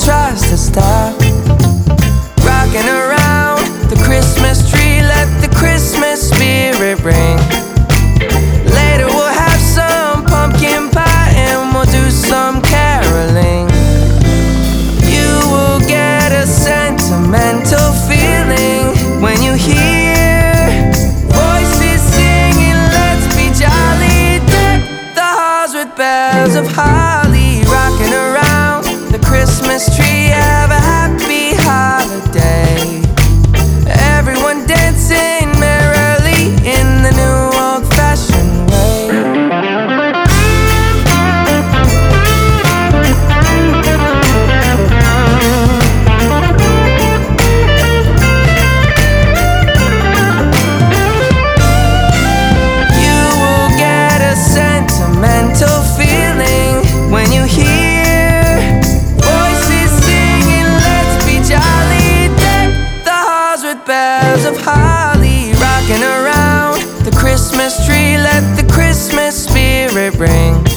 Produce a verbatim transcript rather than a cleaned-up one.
tries to stop. Rocking around the Christmas tree, let the Christmas spirit ring. Later we'll have some pumpkin pie and we'll do some caroling. You will get a sentimental feeling when you hear voices singing, let's be jolly. Deck the halls with bells of holly. Rocking around the Christmas tree, have a happy holiday. Everyone dancing merrily in the new old-fashioned way. You will get a sentimental feeling when you hear voices singing, let's be jolly. Deck the halls with bells of holly. Rocking around the Christmas tree, let the Christmas spirit ring.